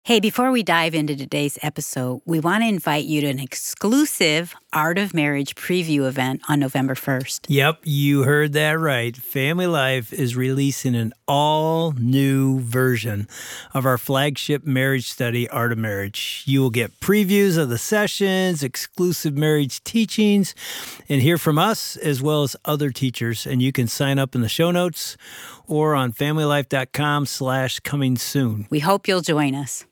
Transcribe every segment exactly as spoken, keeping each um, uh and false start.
Hey, before we dive into today's episode, we want to invite you to an exclusive Art of Marriage preview event on November first. Yep, you heard that right. Family Life is releasing an all-new version of our flagship marriage study, Art of Marriage. You will get previews of the sessions, exclusive marriage teachings, and hear from us as well as other teachers. And you can sign up in the show notes or on familylife.com slash coming soon. We hope you'll join us.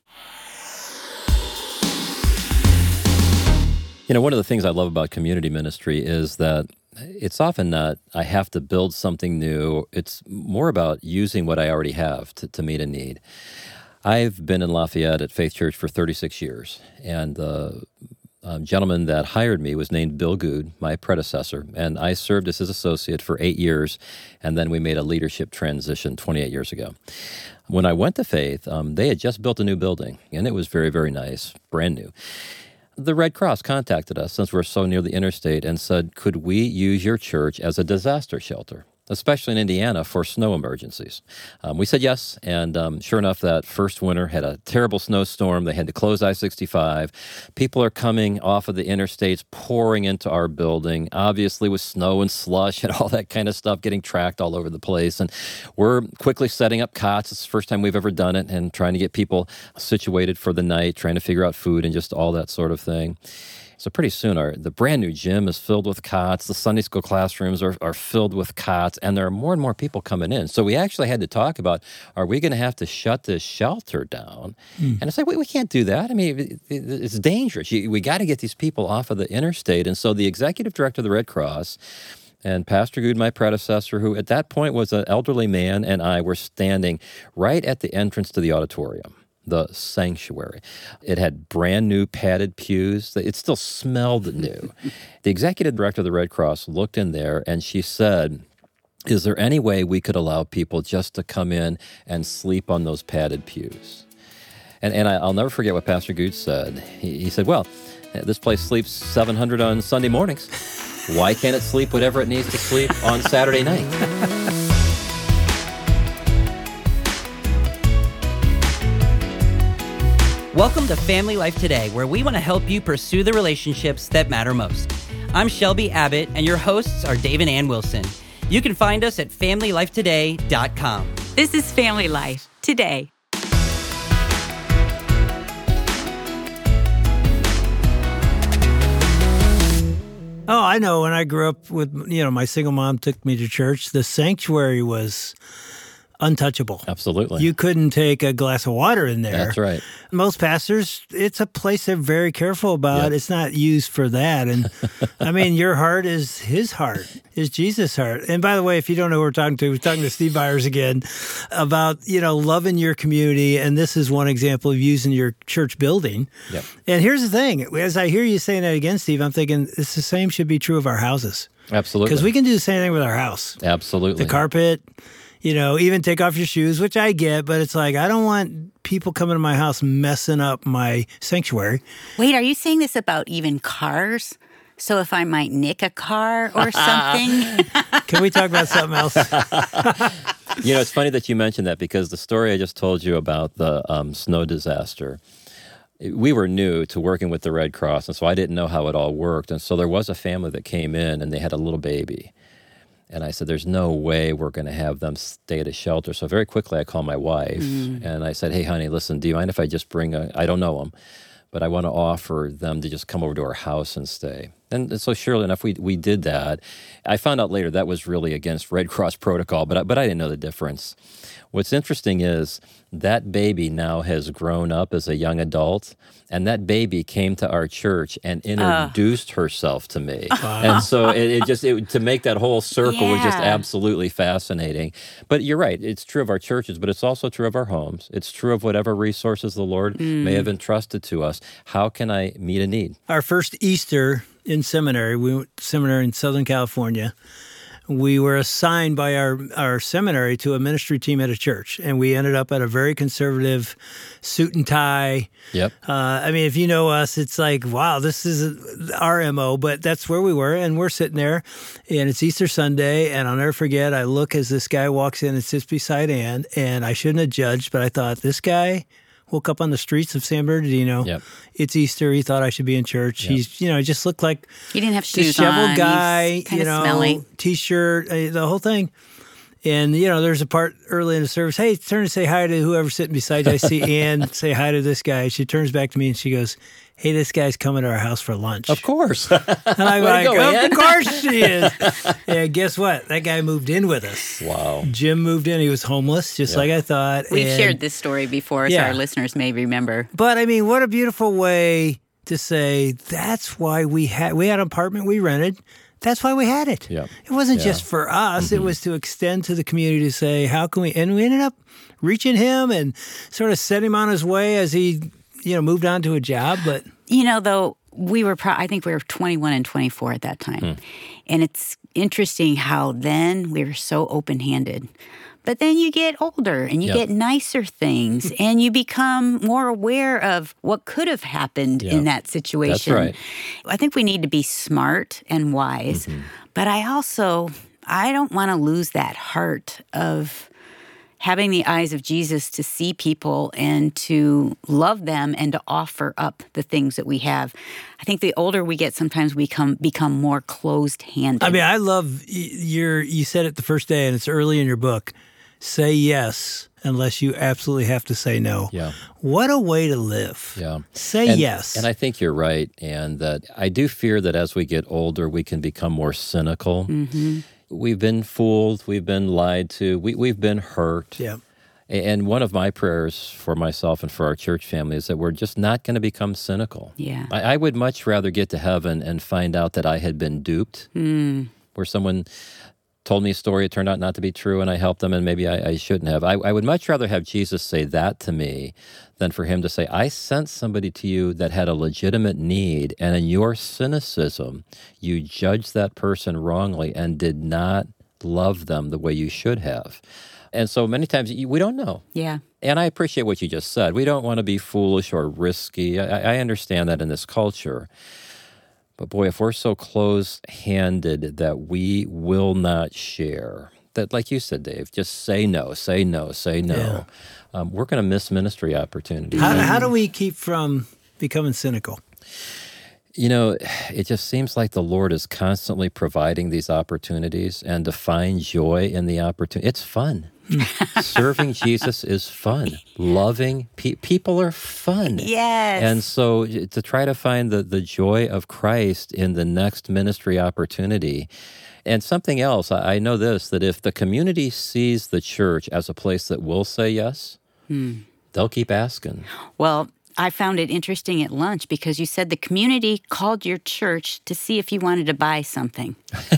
You know, one of the things I love about community ministry is that it's often not, I have to build something new. It's more about using what I already have to, to meet a need. I've been in Lafayette at Faith Church for thirty-six years, and the um, gentleman that hired me was named Bill Good, my predecessor, and I served as his associate for eight years, and then we made a leadership transition twenty-eight years ago. When I went to Faith, um, they had just built a new building, and it was very, very nice, brand new. The Red Cross contacted us, since we're so near the interstate, and said, could we use your church as a disaster shelter, especially in Indiana, for snow emergencies? Um, we said yes, and um, sure enough, that first winter had a terrible snowstorm. They had to close I sixty-five. People are coming off of the interstates, pouring into our building, obviously with snow and slush and all that kind of stuff, getting tracked all over the place. And we're quickly setting up cots. It's the first time we've ever done it, and trying to get people situated for the night, trying to figure out food and just all that sort of thing. So pretty soon, our the brand new gym is filled with cots. The Sunday school classrooms are, are filled with cots, and there are more and more people coming in. So we actually had to talk about, are we going to have to shut this shelter down? Mm. And it's like, wait, we can't do that. I mean, it, it, it's dangerous. You, we got to get these people off of the interstate. And so the executive director of the Red Cross and Pastor Good, my predecessor, who at that point was an elderly man, and I were standing right at the entrance to the auditorium, the sanctuary. It had brand new padded pews. It still smelled new. The executive director of the Red Cross looked in there, and she said, is there any way we could allow people just to come in and sleep on those padded pews? And, and I, I'll never forget what Pastor Good said. He, he said, well, this place sleeps seven hundred on Sunday mornings. Why can't it sleep whatever it needs to sleep on Saturday night? Welcome to Family Life Today, where we want to help you pursue the relationships that matter most. I'm Shelby Abbott, and your hosts are Dave and Ann Wilson. You can find us at family life today dot com. This is Family Life Today. Oh, I know. When I grew up with, you know, my single mom took me to church, the sanctuary was untouchable. Absolutely. You couldn't take a glass of water in there. That's right. Most pastors, it's a place they're very careful about. Yep. It's not used for that. And I mean, your heart is his heart, is Jesus' heart. And by the way, if you don't know who we're talking to, we're talking to Steve Byers again about, you know, loving your community. And this is one example of using your church building. Yep. And here's the thing. As I hear you saying that again, Steve, I'm thinking it's the same should be true of our houses. Absolutely. Because we can do the same thing with our house. Absolutely. The carpet. You know, even take off your shoes, which I get, but it's like, I don't want people coming to my house messing up my sanctuary. Wait, are you saying this about even cars? So if I might nick a car or something? Can we talk about something else? You know, it's funny that you mentioned that, because the story I just told you about the um, snow disaster, we were new to working with the Red Cross, and so I didn't know how it all worked. And so there was a family that came in, and they had a little baby. And I said, there's no way we're going to have them stay at a shelter. So very quickly, I called my wife, mm. and I said, hey, honey, listen, do you mind if I just bring a, I don't know them, but I want to offer them to just come over to our house and stay. And so surely enough, we we did that. I found out later that was really against Red Cross protocol, but I, but I didn't know the difference. What's interesting is that baby now has grown up as a young adult, and that baby came to our church and introduced uh. herself to me. Wow. And so it, it just, it, to make that whole circle yeah. was just absolutely fascinating. But you're right, it's true of our churches, but it's also true of our homes. It's true of whatever resources the Lord mm. may have entrusted to us. How can I meet a need? Our first Easter in seminary, we went to seminary in Southern California. We were assigned by our, our seminary to a ministry team at a church, and we ended up at a very conservative suit and tie. Yep. Uh, I mean, if you know us, it's like, wow, this is our M O, but that's where we were, and we're sitting there, and it's Easter Sunday, and I'll never forget, I look as this guy walks in and sits beside Ann, and I shouldn't have judged, but I thought, this guy woke up on the streets of San Bernardino. Yep. It's Easter. He thought I should be in church. Yep. He's, you know, just looked like He didn't have shoes disheveled on. guy, He's kind you of know, smelly. T-shirt, uh, the whole thing. And, you know, there's a part early in the service, hey, turn and say hi to whoever's sitting beside you. I see Ann, say hi to this guy. She turns back to me and she goes, hey, this guy's coming to our house for lunch. Of course. And I'm Way like, to go, of Ann." course she is. Yeah, guess what? That guy moved in with us. Wow. Jim moved in. He was homeless, just Yeah. like I thought. We've and- shared this story before, so Yeah. our listeners may remember. But, I mean, what a beautiful way to say that's why we had we had an apartment we rented. That's why we had it. Yeah. It wasn't Yeah. just for us. Mm-hmm. It was to extend to the community to say, how can we? And we ended up reaching him and sort of set him on his way as he, you know, moved on to a job. But You know, though, we were, pro- I think we were twenty-one and twenty-four at that time. Hmm. And it's interesting how then we were so open-handed. But then you get older and you Yep. get nicer things and you become more aware of what could have happened in Yep. that situation. right. I think we need to be smart and wise. Mm-hmm. But I also, I don't want to lose that heart of having the eyes of Jesus to see people and to love them and to offer up the things that we have. I think the older we get, sometimes we come, become more closed-handed. I mean, I love y- your, you said it the first day and it's early in your book. Say yes unless you absolutely have to say no. Yeah. What a way to live. Yeah. Say and, yes. And I think you're right. And that I do fear that as we get older, we can become more cynical. Mm-hmm. We've been fooled. We've been lied to. We, we've been hurt. yeah. And one of my prayers for myself and for our church family is that we're just not going to become cynical. Yeah. I, I would much rather get to heaven and find out that I had been duped, Mm. where someone told me a story, it turned out not to be true, and I helped them, and maybe I, I shouldn't have. I, I would much rather have Jesus say that to me than for him to say, I sent somebody to you that had a legitimate need, and in your cynicism, you judged that person wrongly and did not love them the way you should have. And so many times you- we don't know. Yeah. And I appreciate what you just said. We don't want to be foolish or risky. I, I understand that in this culture. But boy, if we're so close-handed that we will not share, that like you said, Dave, just say no, say no, say no, Yeah. um, we're going to miss ministry opportunities. How, how do we keep from becoming cynical? You know, it just seems like the Lord is constantly providing these opportunities, and to find joy in the opportunity, it's fun. Serving Jesus is fun. Loving pe- people are fun. Yes. And so to try to find the, the joy of Christ in the next ministry opportunity. And something else, I I know this, that if the community sees the church as a place that will say yes, they'll keep asking. Well, I found it interesting at lunch because you said the community called your church to see if you wanted to buy something.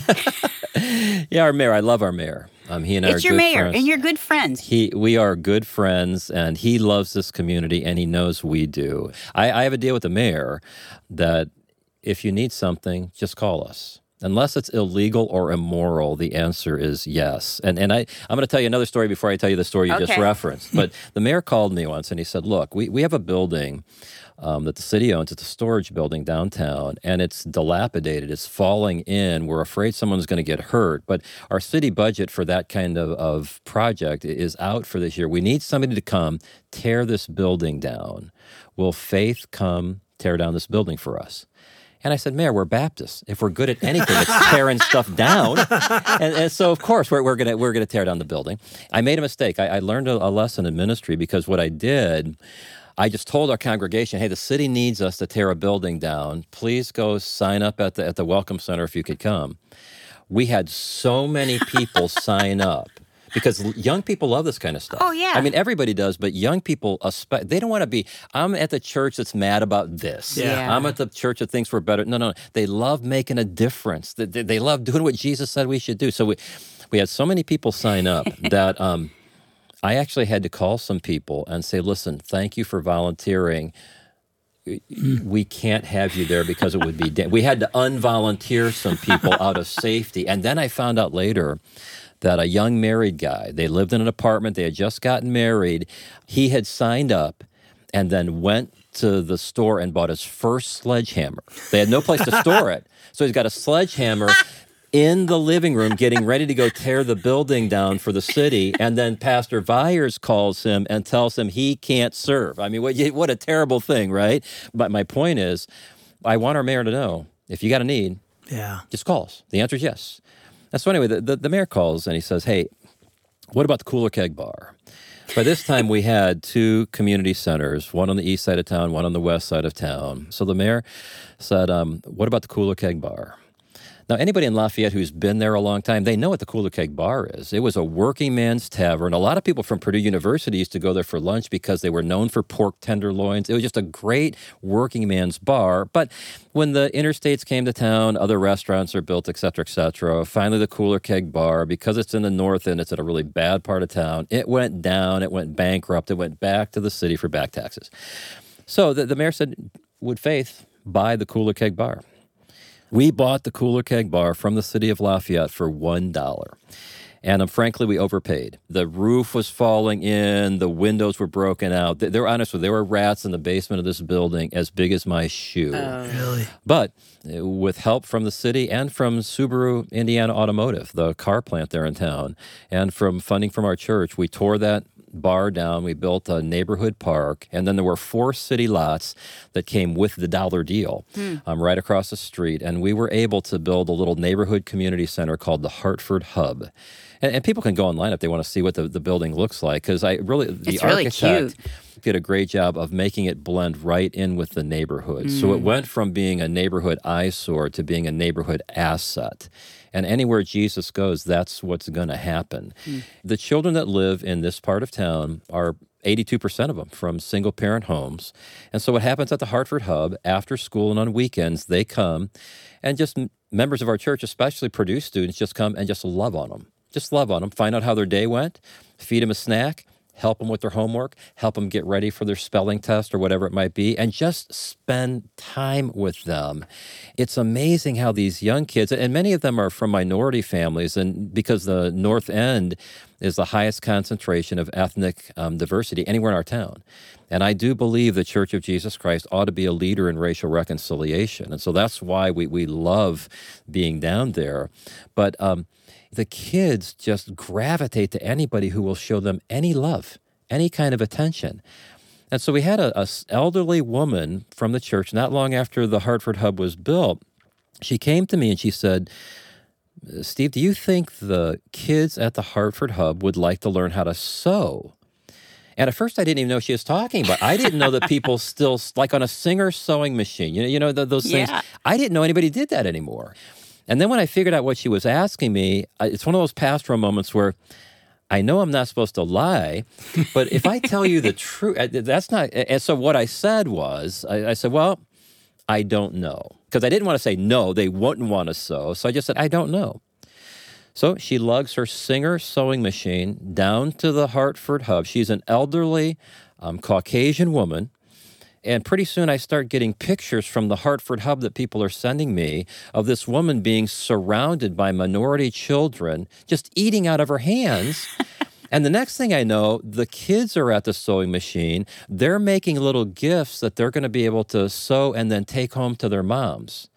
Yeah, our mayor, I love our mayor. Um, he and I are It's your good mayor, friends. and you're good friends. He, we are good friends, and he loves this community, and he knows we do. I, I have a deal with the mayor that if you need something, just call us. Unless it's illegal or immoral, the answer is yes. And and I, I'm going to tell you another story before I tell you the story you just Okay. referenced. But the mayor called me once, and he said, look, we, we have a building um, that the city owns. It's a storage building downtown, and it's dilapidated. It's falling in. We're afraid someone's going to get hurt. But our city budget for that kind of, of project is out for this year. We need somebody to come tear this building down. Will faith come tear down this building for us? And I said, Mayor, we're Baptists. If we're good at anything, it's tearing stuff down. And, and so, of course, we're, we're going we're gonna tear down the building. I made a mistake. I, I learned a, a lesson in ministry because what I did, I just told our congregation, hey, the city needs us to tear a building down. Please go sign up at the, at the Welcome Center if you could come. We had so many people sign up. Because young people love this kind of stuff. Oh, yeah. I mean, everybody does, but young people, they don't want to be, I'm at the church that's mad about this. Yeah. I'm at the church that thinks we're better. No, no, no. They love making a difference. They, they, they love doing what Jesus said we should do. So we, we had so many people sign up that um, I actually had to call some people and say, listen, thank you for volunteering. We can't have you there because it would be, da-. We had to unvolunteer some people out of safety. And then I found out later that a young married guy, they lived in an apartment, they had just gotten married, he had signed up and then went to the store and bought his first sledgehammer. They had no place to store it. So he's got a sledgehammer in the living room getting ready to go tear the building down for the city. And then Pastor Vyers calls him and tells him he can't serve. I mean, what, what a terrible thing, right? But my point is, I want our mayor to know, if you got a need, yeah, just call us. The answer is yes. And so anyway, the, the, the mayor calls and he says, hey, what about the Cooler Keg Bar? By this time, we had two community centers, one on the east side of town, one on the west side of town. So the mayor said, um, what about the Cooler Keg Bar? Now, anybody in Lafayette who's been there a long time, they know what the Cooler Keg Bar is. It was a working man's tavern. A lot of people from Purdue University used to go there for lunch because they were known for pork tenderloins. It was just a great working man's bar. But when the interstates came to town, other restaurants are built, et cetera, et cetera. Finally, the Cooler Keg Bar, because it's in the north end, it's at a really bad part of town. It went down. It went bankrupt. It went back to the city for back taxes. So the, the mayor said, would Faith buy the Cooler Keg Bar? We bought the Cooler Keg Bar from the city of Lafayette for one dollar. And um, frankly, we overpaid. The roof was falling in. The windows were broken out. They, they were honest with there were rats in the basement of this building as big as my shoe. Oh. Really? But uh, with help from the city and from Subaru Indiana Automotive, the car plant there in town, and from funding from our church, we tore that bar down. We built a neighborhood park, and then there were four city lots that came with the dollar deal hmm. um, right across the street, and we were able to build a little neighborhood community center called the Hartford Hub. And, and people can go online if they want to see what the, the building looks like, because I really the it's really architect cute. did a great job of making it blend right in with the neighborhood. Mm. So it went from being a neighborhood eyesore to being a neighborhood asset. And anywhere Jesus goes, that's what's going to happen. Mm. The children that live in this part of town are eighty-two percent of them from single-parent homes. And so what happens at the Hartford Hub, after school and on weekends, they come, and just members of our church, especially Purdue students, just come and just love on them. Just love on them, find out how their day went, feed them a snack, help them with their homework, help them get ready for their spelling test or whatever it might be, and just spend time with them. It's amazing how these young kids, and many of them are from minority families, and because the North End is the highest concentration of ethnic um, diversity anywhere in our town. And I do believe the Church of Jesus Christ ought to be a leader in racial reconciliation. And so that's why we, we love being down there. But um, the kids just gravitate to anybody who will show them any love, any kind of attention. And so we had a, a elderly woman from the church not long after the Hartford Hub was built. She came to me and she said, Steve, do you think the kids at the Hartford Hub would like to learn how to sew? And at first, I didn't even know she was talking about. I didn't know that people still, like on a Singer sewing machine, you know, you know the, those things. Yeah. I didn't know anybody did that anymore. And then when I figured out what she was asking me, it's one of those pastoral moments where I know I'm not supposed to lie, but if I tell you the truth, that's not. And so what I said was, I, I said, well, I don't know. Because I didn't want to say no, they wouldn't want to sew. So I just said, I don't know. So she lugs her Singer sewing machine down to the Hartford Hub. She's an elderly um, Caucasian woman. And pretty soon I start getting pictures from the Hartford Hub that people are sending me of this woman being surrounded by minority children, just eating out of her hands. And the next thing I know, the kids are at the sewing machine. They're making little gifts that they're going to be able to sew and then take home to their moms.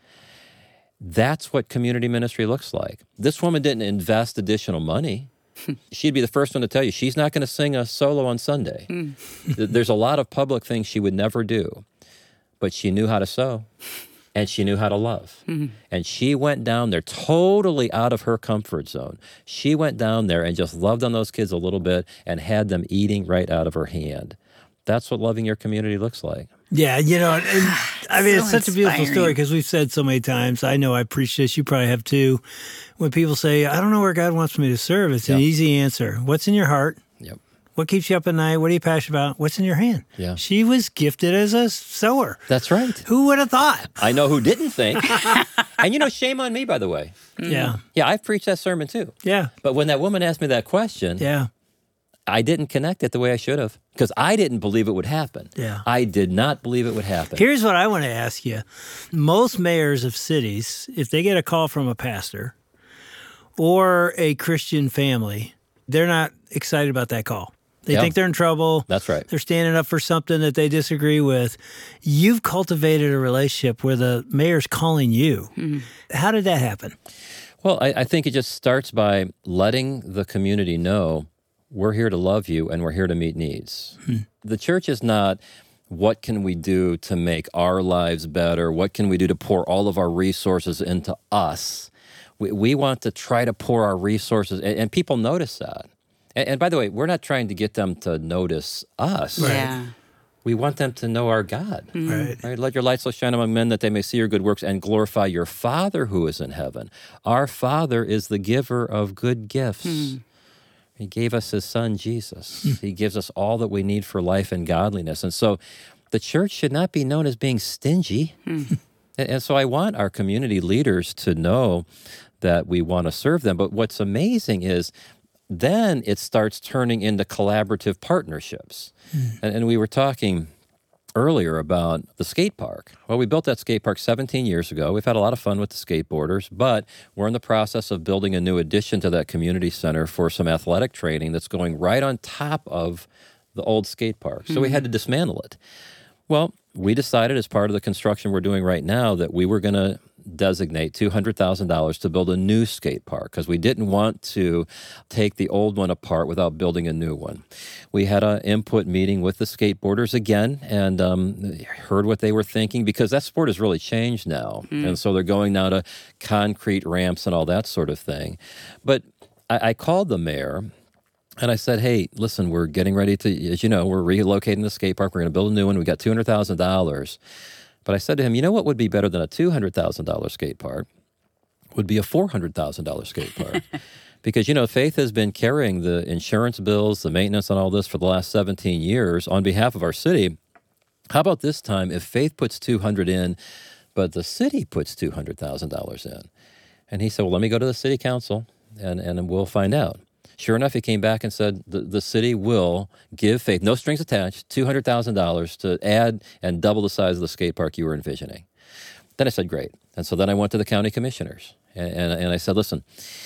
That's what community ministry looks like. This woman didn't invest additional money. She'd be the first one to tell you she's not going to sing a solo on Sunday. Mm. There's a lot of public things she would never do, but she knew how to sew and she knew how to love. Mm-hmm. And she went down there totally out of her comfort zone. She went down there and just loved on those kids a little bit and had them eating right out of her hand. That's what loving your community looks like. Yeah, you know, and, I mean, so it's such a beautiful inspiring. story because we've said so many times, I know I preach this, you probably have too, when people say, I don't know where God wants me to serve, it's yep. an easy answer. What's in your heart? Yep. What keeps you up at night? What are you passionate about? What's in your hand? Yeah. She was gifted as a sewer. That's right. Who would have thought? I know who didn't think. And, you know, shame on me, by the way. Mm. Yeah. Yeah, I've preached that sermon too. Yeah. But when that woman asked me that question, Yeah. I didn't connect it the way I should have because I didn't believe it would happen. Yeah. I did not believe it would happen. Here's what I want to ask you. Most mayors of cities, if they get a call from a pastor or a Christian family, they're not excited about that call. They Yeah. think they're in trouble. That's right. They're standing up for something that they disagree with. You've cultivated a relationship where the mayor's calling you. Mm-hmm. How did that happen? Well, I, I think it just starts by letting the community know we're here to love you and we're here to meet needs. Hmm. The church is not, what can we do to make our lives better? What can we do to pour all of our resources into us? We, we want to try to pour our resources, and, and people notice that. And, and by the way, we're not trying to get them to notice us. Right. Yeah. We want them to know our God. Mm-hmm. Right. Right? Let your light so shine among men that they may see your good works and glorify your Father who is in heaven. Our Father is the giver of good gifts. Mm. He gave us his son, Jesus. Mm. He gives us all that we need for life and godliness. And so the church should not be known as being stingy. Mm. and, and so I want our community leaders to know that we want to serve them. But what's amazing is then it starts turning into collaborative partnerships. Mm. And, and we were talking earlier about the skate park. Well, we built that skate park seventeen years ago. We've had a lot of fun with the skateboarders, but we're in the process of building a new addition to that community center for some athletic training that's going right on top of the old skate park. So mm. we had to dismantle it. Well, we decided as part of the construction we're doing right now that we were going to designate two hundred thousand dollars to build a new skate park because we didn't want to take the old one apart without building a new one. We had an input meeting with the skateboarders again and um, heard what they were thinking because that sport has really changed now. Mm. And so they're going now to concrete ramps and all that sort of thing. But I, I called the mayor and I said, hey, listen, we're getting ready to, as you know, we're relocating the skate park. We're going to build a new one. We got two hundred thousand dollars. But I said to him, you know what would be better than a two hundred thousand dollars skate park? Would be a four hundred thousand dollars skate park. Because, you know, Faith has been carrying the insurance bills, the maintenance on all this for the last seventeen years on behalf of our city. How about this time if Faith puts two hundred in, but the city puts two hundred thousand dollars in? And he said, well, let me go to the city council and, and we'll find out. Sure enough, he came back and said the, the city will give Faith, no strings attached, two hundred thousand dollars to add and double the size of the skate park you were envisioning. Then I said, great. And so then I went to the county commissioners and, and, and I said, listen,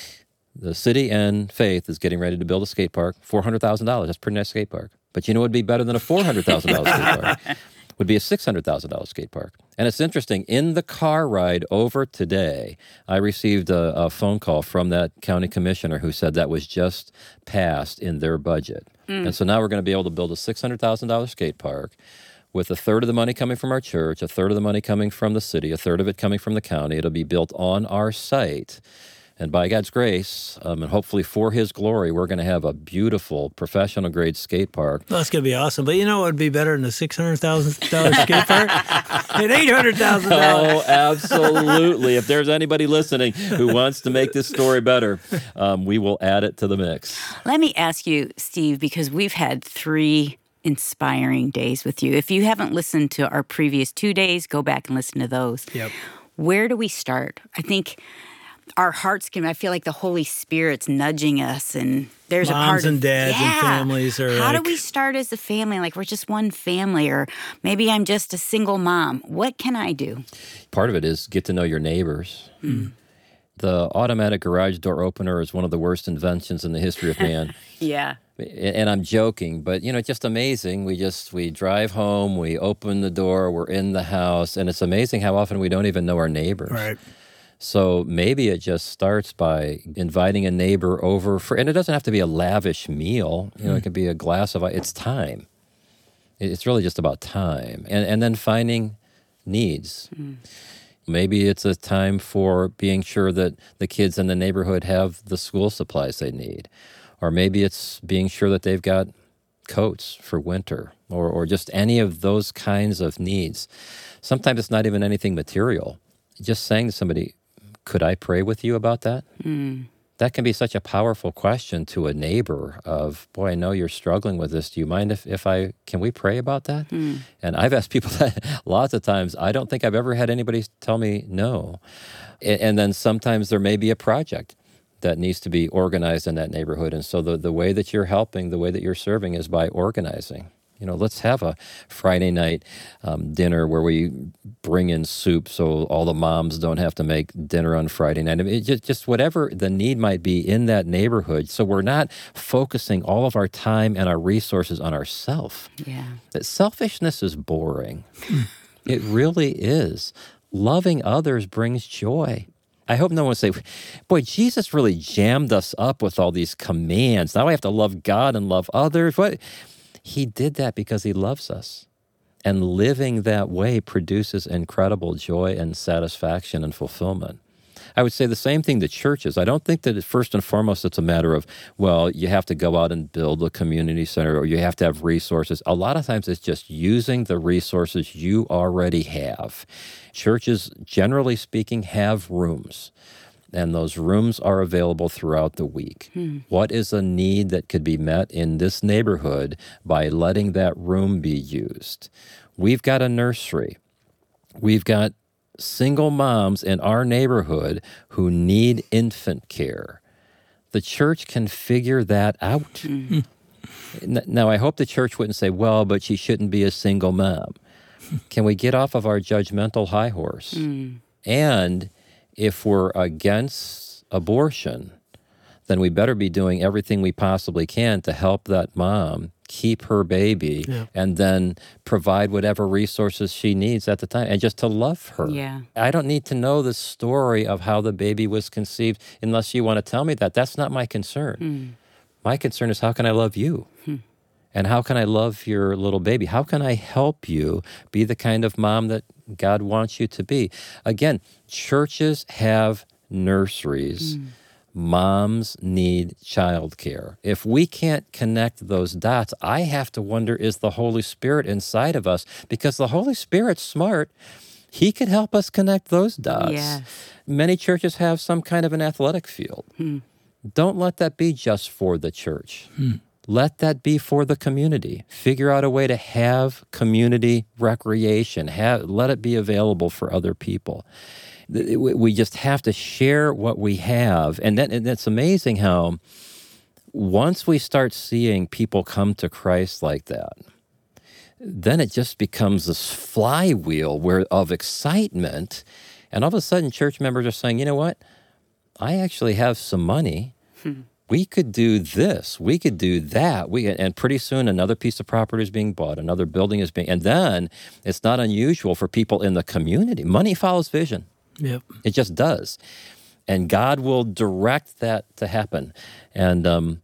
the city and Faith is getting ready to build a skate park, four hundred thousand dollars. That's a pretty nice skate park. But you know what would be better than a four hundred thousand dollars skate park? Would be a six hundred thousand dollars skate park. And it's interesting, in the car ride over today, I received a, a phone call from that county commissioner who said that was just passed in their budget. Mm. And so now we're going to be able to build a six hundred thousand dollars skate park with a third of the money coming from our church, a third of the money coming from the city, a third of it coming from the county. It'll be built on our site. And by God's grace, um, and hopefully for his glory, we're going to have a beautiful professional-grade skate park. Well, that's going to be awesome. But you know what would be better than a six hundred thousand dollars skate park? An eight hundred thousand dollars. Oh, absolutely. If there's anybody listening who wants to make this story better, um, we will add it to the mix. Let me ask you, Steve, because we've had three inspiring days with you. If you haven't listened to our previous two days, go back and listen to those. Yep. Where do we start? I think our hearts can, I feel like the Holy Spirit's nudging us, and there's Moms a part and of, dads yeah, and families are how like, do we start as a family? Like we're just one family, or maybe I'm just a single mom. What can I do? Part of it is get to know your neighbors. Mm. The automatic garage door opener is one of the worst inventions in the history of man. Yeah. And I'm joking, but, you know, it's just amazing. We just, we drive home, we open the door, we're in the house, and it's amazing how often we don't even know our neighbors. Right. So maybe it just starts by inviting a neighbor over for, and it doesn't have to be a lavish meal. You know, mm. it could be a glass of, it's time. It's really just about time. And and then finding needs. Mm. Maybe it's a time for being sure that the kids in the neighborhood have the school supplies they need. Or maybe it's being sure that they've got coats for winter, or or just any of those kinds of needs. Sometimes it's not even anything material. Just saying to somebody, could I pray with you about that? Mm. That can be such a powerful question to a neighbor of, boy, I know you're struggling with this. Do you mind if, if I, can we pray about that? Mm. And I've asked people that lots of times. I don't think I've ever had anybody tell me no. And, and then sometimes there may be a project that needs to be organized in that neighborhood. And so the, the way that you're helping, the way that you're serving is by organizing. You know, let's have a Friday night um, dinner where we bring in soup so all the moms don't have to make dinner on Friday night. I mean, it just, just whatever the need might be in that neighborhood. So we're not focusing all of our time and our resources on ourselves. Yeah. That selfishness is boring. It really is. Loving others brings joy. I hope no one will say, boy, Jesus really jammed us up with all these commands. Now I have to love God and love others. What? He did that because he loves us. And living that way produces incredible joy and satisfaction and fulfillment. I would say the same thing to churches. I don't think that first and foremost it's a matter of, well, you have to go out and build a community center or you have to have resources. A lot of times it's just using the resources you already have. Churches, generally speaking, have rooms. And those rooms are available throughout the week. Hmm. What is a need that could be met in this neighborhood by letting that room be used? We've got a nursery. We've got single moms in our neighborhood who need infant care. The church can figure that out. Hmm. Now, I hope the church wouldn't say, well, but she shouldn't be a single mom. Can we get off of our judgmental high horse? Hmm. And if we're against abortion, then we better be doing everything we possibly can to help that mom keep her baby yeah. and then provide whatever resources she needs at the time and just to love her. Yeah. I don't need to know the story of how the baby was conceived unless you want to tell me that. That's not my concern. Hmm. My concern is how can I love you? Hmm. And how can I love your little baby? How can I help you be the kind of mom that God wants you to be? Again, churches have nurseries. Mm. Moms need childcare. If we can't connect those dots, I have to wonder, is the Holy Spirit inside of us? Because the Holy Spirit's smart. He could help us connect those dots. Yes. Many churches have some kind of an athletic field. Hmm. Don't let that be just for the church. Hmm. Let that be for the community. Figure out a way to have community recreation. Have, let it be available for other people. We just have to share what we have. And, that, and it's amazing how once we start seeing people come to Christ like that, then it just becomes this flywheel where of excitement. And all of a sudden, church members are saying, you know what? I actually have some money. Hmm. We could do this. We could do that. We and pretty soon another piece of property is being bought. Another building is being, and then it's not unusual for people in the community. Money follows vision. Yep, it just does, and God will direct that to happen. And um,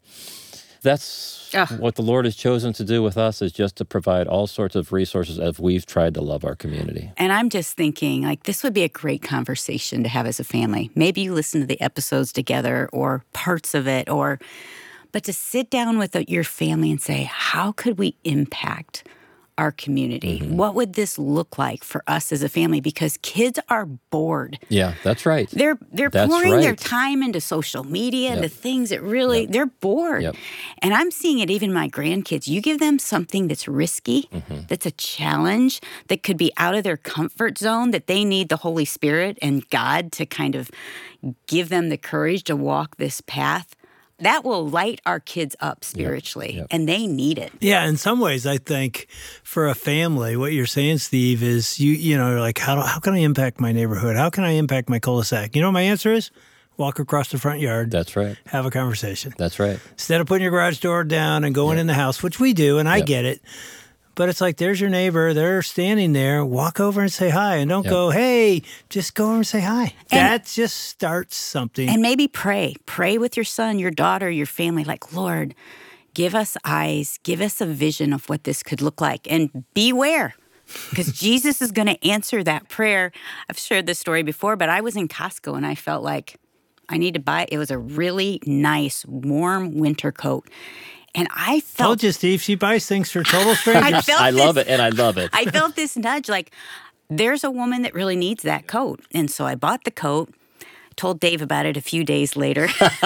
that's oh. what the Lord has chosen to do with us, is just to provide all sorts of resources as we've tried to love our community. And I'm just thinking, like, this would be a great conversation to have as a family. Maybe you listen to the episodes together or parts of it, or but to sit down with your family and say, how could we impact our community? Mm-hmm. What would this look like for us as a family? Because kids are bored. Yeah, that's right. They're they're that's pouring right. their time into social media, yep. into things that really, yep. they're bored. Yep. And I'm seeing it even my grandkids. You give them something that's risky, mm-hmm. that's a challenge, that could be out of their comfort zone, that they need the Holy Spirit and God to kind of give them the courage to walk this path. That will light our kids up spiritually, yep, yep. and they need it. Yeah, in some ways, I think for a family, what you're saying, Steve, is you you know, like, how do, how can I impact my neighborhood? How can I impact my cul-de-sac? You know what my answer is? Walk across the front yard. That's right. Have a conversation. That's right. Instead of putting your garage door down and going yep. in the house, which we do, and I yep. get it. But it's like, there's your neighbor. They're standing there. Walk over and say hi. And don't yep. go, hey, just go over and say hi. And that just starts something. And maybe pray. Pray with your son, your daughter, your family. Like, Lord, give us eyes. Give us a vision of what this could look like. And beware, because Jesus is going to answer that prayer. I've shared this story before, but I was in Costco and I felt like I need to buy, it was a really nice, warm winter coat. And I felt... Told you, Steve, she buys things for total strangers. I, felt I this, love it, and I love it. I felt this nudge, like, there's a woman that really needs that coat. And so I bought the coat, told Dave about it a few days later.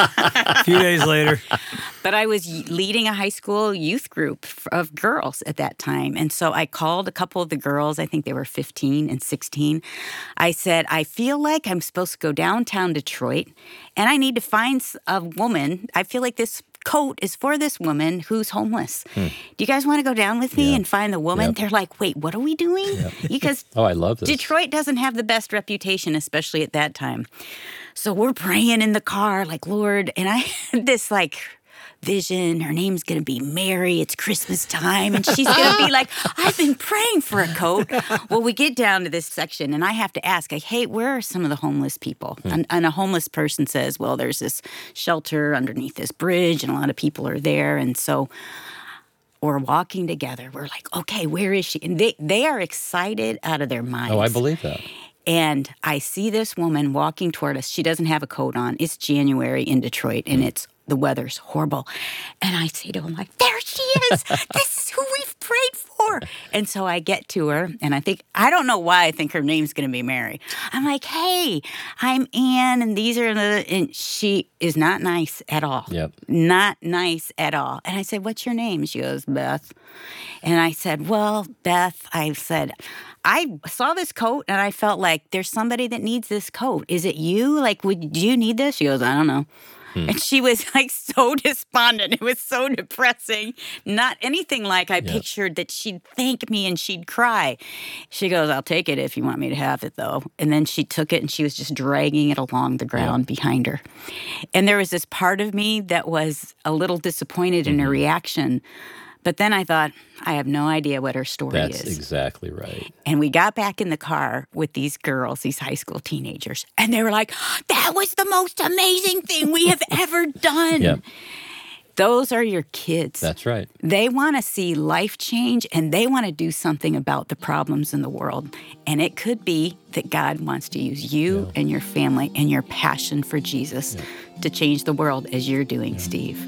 a few days later. But I was leading a high school youth group of girls at that time. And so I called a couple of the girls, I think they were fifteen and sixteen. I said, I feel like I'm supposed to go downtown Detroit, and I need to find a woman. I feel like this coat is for this woman who's homeless. Hmm. Do you guys want to go down with me yeah. and find the woman? Yep. They're like, wait, what are we doing? Yep. Because oh, I love this. Detroit doesn't have the best reputation, especially at that time. So we're praying in the car, like, Lord, and I had this like vision. Her name's going to be Mary. It's Christmas time. And she's going to be like, I've been praying for a coat. Well, we get down to this section, and I have to ask, like, hey, where are some of the homeless people? Hmm. And, and a homeless person says, well, there's this shelter underneath this bridge, and a lot of people are there. And so we're walking together. We're like, okay, where is she? And they, they are excited out of their minds. Oh, I believe that. And I see this woman walking toward us. She doesn't have a coat on. It's January in Detroit, and it's the weather's horrible. And I say to him, like, there she is. This is who we've prayed for. And so I get to her, and I think, I don't know why I think her name's going to be Mary. I'm like, hey, I'm Ann, and these are the, and she is not nice at all. Yep. Not nice at all. And I said, what's your name? She goes, Beth. And I said, well, Beth, I said, I saw this coat, and I felt like there's somebody that needs this coat. Is it you? Like, would do you need this? She goes, I don't know. Hmm. And she was like so despondent. It was so depressing. Not anything like I yep. pictured that she'd thank me and she'd cry. She goes, I'll take it if you want me to have it, though. And then she took it, and she was just dragging it along the ground yep. behind her. And there was this part of me that was a little disappointed mm-hmm. in her reaction. But then I thought, I have no idea what her story That's is. That's exactly right. And we got back in the car with these girls, these high school teenagers, and they were like, that was the most amazing thing we have ever done. Yep. Those are your kids. That's right. They want to see life change, and they want to do something about the problems in the world. And it could be that God wants to use you yeah. and your family and your passion for Jesus yeah. to change the world as you're doing, yeah. Steve.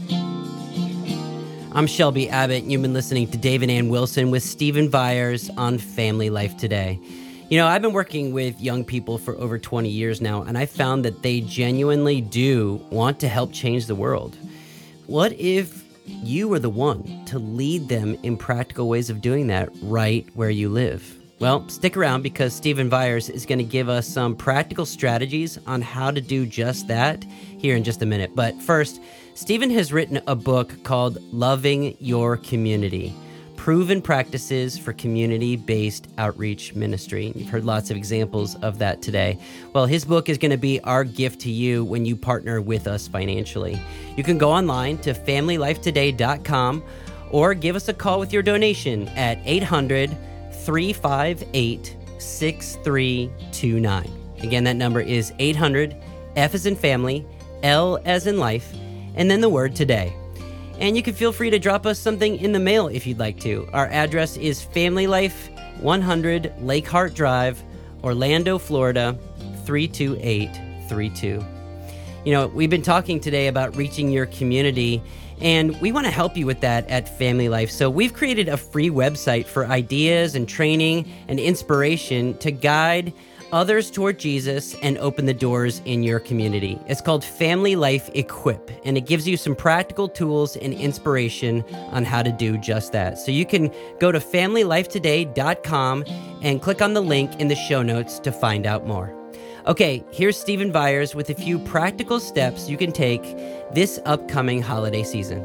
I'm Shelby Abbott, and you've been listening to Dave and Ann Wilson with Stephen Byers on Family Life Today. You know, I've been working with young people for over twenty years now, and I found that they genuinely do want to help change the world. What if you were the one to lead them in practical ways of doing that right where you live? Well, stick around, because Stephen Byers is going to give us some practical strategies on how to do just that here in just a minute. But first, Stephen has written a book called Loving Your Community, Proven Practices for Community-Based Outreach Ministry. You've heard lots of examples of that today. Well, his book is going to be our gift to you when you partner with us financially. You can go online to family life today dot com or give us a call with your donation at eight hundred, three five eight, six three two nine. Again, that number is eight hundred, F as in family, L as in life, and then the word today. And you can feel free to drop us something in the mail if you'd like to. Our address is Family Life, one hundred Lake Hart Drive, Orlando, Florida, three two eight three two. You know, we've been talking today about reaching your community, and we want to help you with that at Family Life. So we've created a free website for ideas and training and inspiration to guide others toward Jesus and open the doors in your community. It's called Family Life Equip, and it gives you some practical tools and inspiration on how to do just that. So you can go to family life today dot com and click on the link in the show notes to find out more. Okay, here's Stephen Byers with a few practical steps you can take this upcoming holiday season.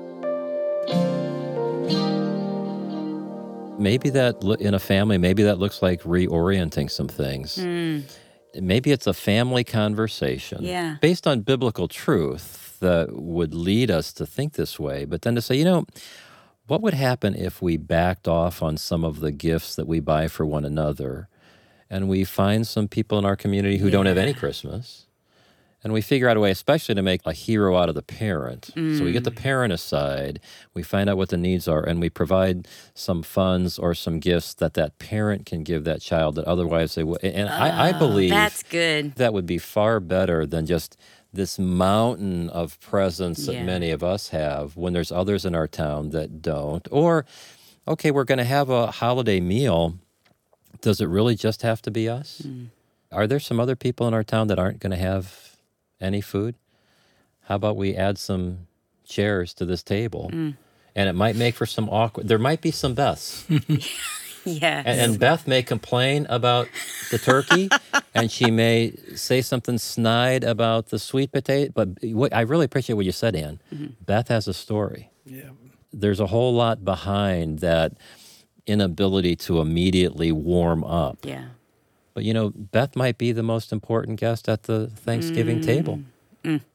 Maybe that in a family, maybe that looks like reorienting some things. Mm. Maybe it's a family conversation yeah. based on biblical truth that would lead us to think this way. But then to say, you know, what would happen if we backed off on some of the gifts that we buy for one another, and we find some people in our community who yeah. don't have any Christmas? And we figure out a way, especially to make a hero out of the parent. Mm. So we get the parent aside, we find out what the needs are, and we provide some funds or some gifts that that parent can give that child that otherwise they would. And oh, I, I believe that's good. That would be far better than just this mountain of presents yeah. that many of us have when there's others in our town that don't. Or, okay, we're going to have a holiday meal. Does it really just have to be us? Mm. Are there some other people in our town that aren't going to have any food? How about we add some chairs to this table? Mm. And it might make for some awkward, there might be some Beths. Yes. And, and Beth may complain about the turkey, and she may say something snide about the sweet potato. But what, I really appreciate what you said, Ann. Mm-hmm. Beth has a story. Yeah. There's a whole lot behind that inability to immediately warm up. Yeah. But, you know, Beth might be the most important guest at the Thanksgiving mm. table. Mm.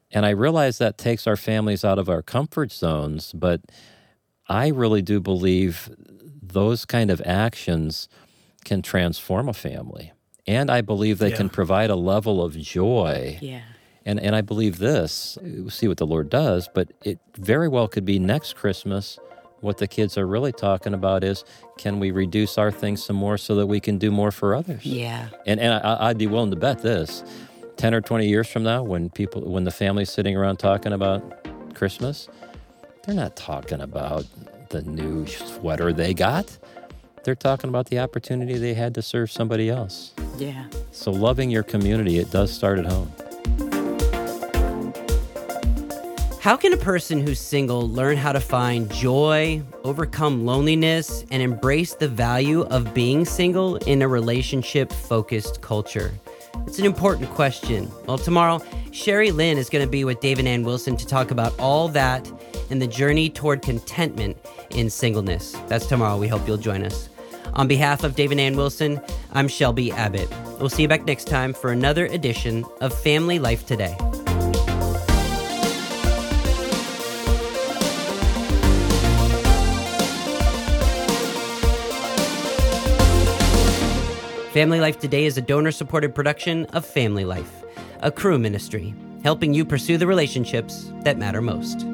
And I realize that takes our families out of our comfort zones, but I really do believe those kind of actions can transform a family. And I believe they Yeah. can provide a level of joy. Yeah. And and I believe this, we'll see what the Lord does, but it very well could be next Christmas, what the kids are really talking about is, can we reduce our things some more so that we can do more for others? Yeah. And and I, I'd be willing to bet this, ten or twenty years from now, when people, when the family's sitting around talking about Christmas, they're not talking about the new sweater they got. They're talking about the opportunity they had to serve somebody else. Yeah. So loving your community, it does start at home. How can a person who's single learn how to find joy, overcome loneliness, and embrace the value of being single in a relationship-focused culture? It's an important question. Well, tomorrow, Sherry Lynn is going to be with Dave and Ann Wilson to talk about all that and the journey toward contentment in singleness. That's tomorrow. We hope you'll join us. On behalf of Dave and Ann Wilson, I'm Shelby Abbott. We'll see you back next time for another edition of Family Life Today. Family Life Today is a donor-supported production of Family Life, a Cru ministry, helping you pursue the relationships that matter most.